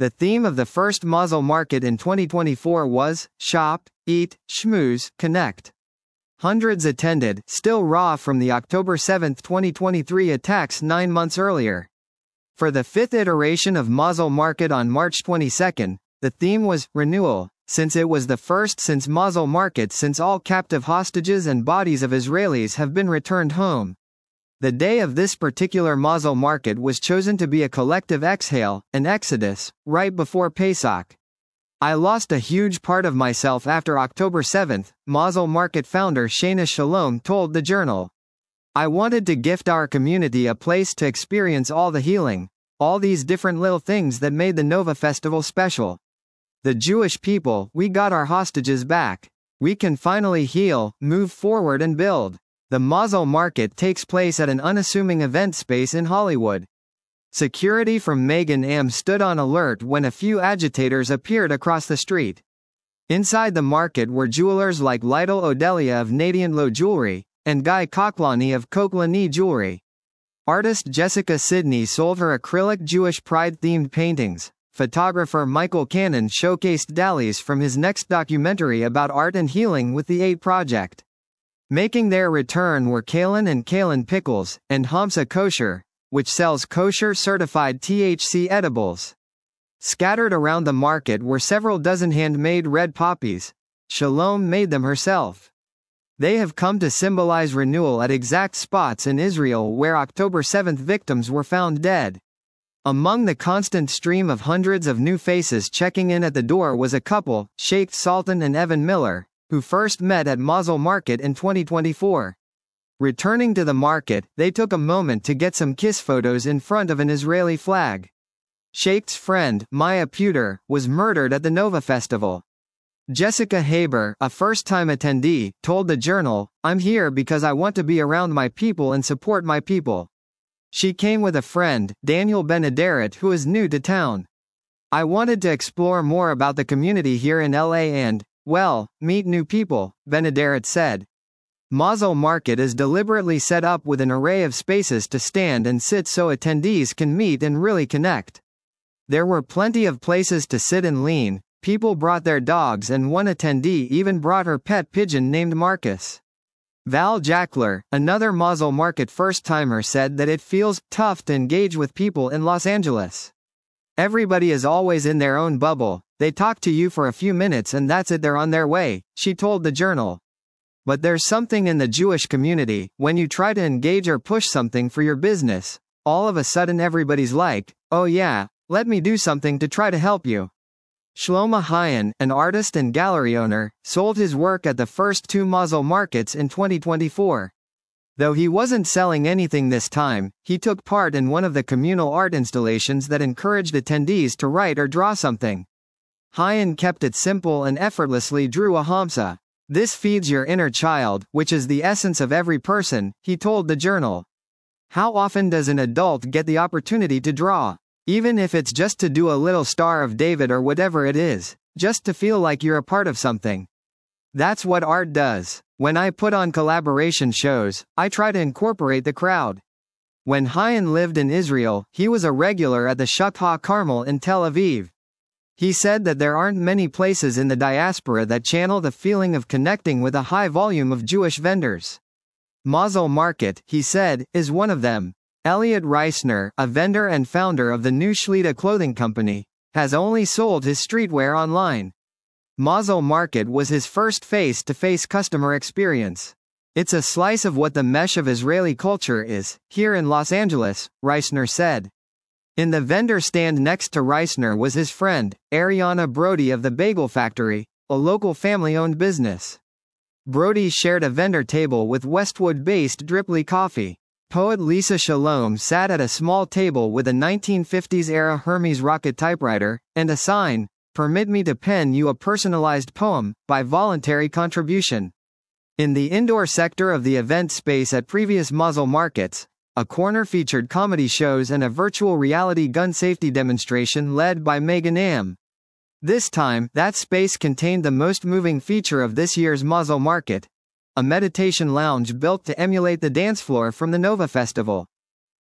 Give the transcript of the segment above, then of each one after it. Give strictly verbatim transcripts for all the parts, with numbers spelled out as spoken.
The theme of the first Mazel Market in twenty twenty-four was, Shop, Eat, Schmooze, Connect. Hundreds attended, still raw from the October seventh twenty twenty-three attacks nine months earlier. For the fifth iteration of Mazel Market on March twenty-second, the theme was, Renewal, since it was the first since Mazel Market since all captive hostages and bodies of Israelis have been returned home. The day of this particular Mazel Market was chosen to be a collective exhale, an exodus, right before Pesach. I lost a huge part of myself after October seventh, Mazel Market founder Shana Shalom told the Journal. I wanted to gift our community a place to experience all the healing, all these different little things that made the Nova Festival special. The Jewish people, we got our hostages back. We can finally heal, move forward and build. The Mazel Market takes place at an unassuming event space in Hollywood. Security from Megan Am stood on alert when a few agitators appeared across the street. Inside the market were jewelers like Lytle Odelia of Nadine Low Jewelry, and Guy Koklani of Koklani Jewelry. Artist Jessica Sidney sold her acrylic Jewish pride-themed paintings. Photographer Michael Cannon showcased Dallies from his next documentary about art and healing with the Eight Project. Making their return were Kalen and Kalen Pickles, and Hamsa Kosher, which sells kosher-certified T H C edibles. Scattered around the market were several dozen handmade red poppies. Shalom made them herself. They have come to symbolize renewal at exact spots in Israel where October seventh victims were found dead. Among the constant stream of hundreds of new faces checking in at the door was a couple, Sheikh Sultan and Evan Miller, who first met at Mazel Market in twenty twenty-four. Returning to the market, they took a moment to get some kiss photos in front of an Israeli flag. Sheikh's friend, Maya Puter, was murdered at the Nova Festival. Jessica Haber, a first-time attendee, told the Journal, I'm here because I want to be around my people and support my people. She came with a friend, Daniel Benederet, who is new to town. I wanted to explore more about the community here in L A and, well, meet new people, Benederet said. Mazel Market is deliberately set up with an array of spaces to stand and sit so attendees can meet and really connect. There were plenty of places to sit and lean, people brought their dogs and one attendee even brought her pet pigeon named Marcus. Val Jackler, another Mazel Market first-timer, said that it feels tough to engage with people in Los Angeles. Everybody is always in their own bubble, they talk to you for a few minutes and that's it, they're on their way, she told the Journal. But there's something in the Jewish community, when you try to engage or push something for your business, all of a sudden everybody's like, oh yeah, let me do something to try to help you. Shlomo Hayan, an artist and gallery owner, sold his work at the first two Mazel Markets in twenty twenty-four. Though he wasn't selling anything this time, he took part in one of the communal art installations that encouraged attendees to write or draw something. Hayan kept it simple and effortlessly drew a Hamsa. This feeds your inner child, which is the essence of every person, he told the Journal. How often does an adult get the opportunity to draw? Even if it's just to do a little Star of David or whatever it is, just to feel like you're a part of something. That's what art does. When I put on collaboration shows, I try to incorporate the crowd. When Hayan lived in Israel, he was a regular at the Shuk HaCarmel in Tel Aviv. He said that there aren't many places in the diaspora that channel the feeling of connecting with a high volume of Jewish vendors. Mazel Market, he said, is one of them. Elliot Reisner, a vendor and founder of the new Shlita clothing company, has only sold his streetwear online. Mazel Market was his first face-to-face customer experience. It's a slice of what the mesh of Israeli culture is, here in Los Angeles, Reisner said. In the vendor stand next to Reisner was his friend, Ariana Brody of the Bagel Factory, a local family-owned business. Brody shared a vendor table with Westwood-based Dripply Coffee. Poet Lisa Shalom sat at a small table with a nineteen fifties-era Hermes rocket typewriter, and a sign, "Permit me to pen you a personalized poem, by voluntary contribution." In the indoor sector of the event space at previous Mazel Markets, a corner featured comedy shows and a virtual reality gun safety demonstration led by Megan Am. This time, that space contained the most moving feature of this year's Mazel Market, a meditation lounge built to emulate the dance floor from the Nova Festival.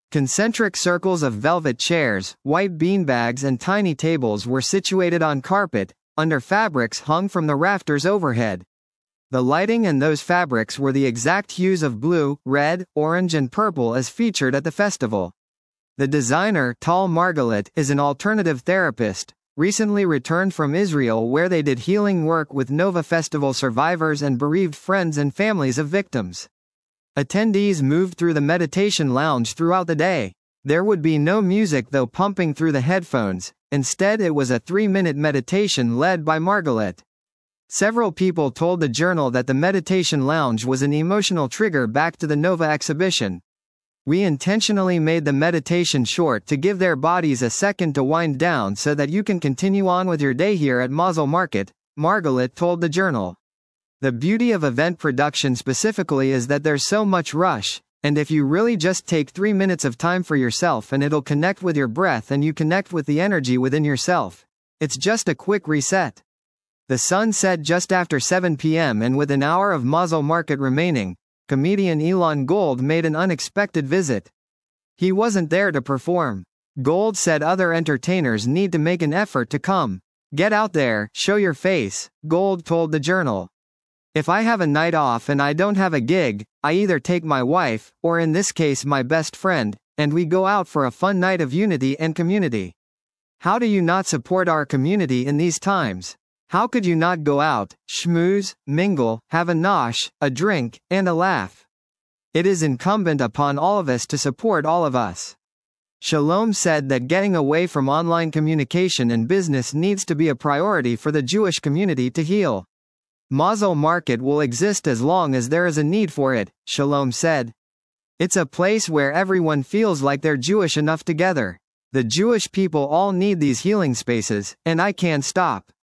Concentric circles of velvet chairs, white beanbags and tiny tables were situated on carpet, under fabrics hung from the rafters overhead. The lighting and those fabrics were the exact hues of blue, red, orange and purple as featured at the festival. The designer, Tal Margalit, is an alternative therapist, recently returned from Israel where they did healing work with Nova Festival survivors and bereaved friends and families of victims. Attendees moved through the meditation lounge throughout the day. There would be no music though pumping through the headphones, instead it was a three-minute meditation led by Margalit. Several people told the Journal that the meditation lounge was an emotional trigger back to the Nova exhibition. We intentionally made the meditation short to give their bodies a second to wind down so that you can continue on with your day here at Mazel Market, Margalit told the Journal. The beauty of event production specifically is that there's so much rush, and if you really just take three minutes of time for yourself and it'll connect with your breath and you connect with the energy within yourself. It's just a quick reset. The sun set just after seven p m and with an hour of Mazel Market remaining, comedian Elon Gold made an unexpected visit. He wasn't there to perform. Gold said other entertainers need to make an effort to come. Get out there, show your face, Gold told the Journal. If I have a night off and I don't have a gig, I either take my wife, or in this case my best friend, and we go out for a fun night of unity and community. How do you not support our community in these times? How could you not go out, schmooze, mingle, have a nosh, a drink, and a laugh? It is incumbent upon all of us to support all of us. Shalom said that getting away from online communication and business needs to be a priority for the Jewish community to heal. Mazel Market will exist as long as there is a need for it, Shalom said. It's a place where everyone feels like they're Jewish enough together. The Jewish people all need these healing spaces, and I can't stop.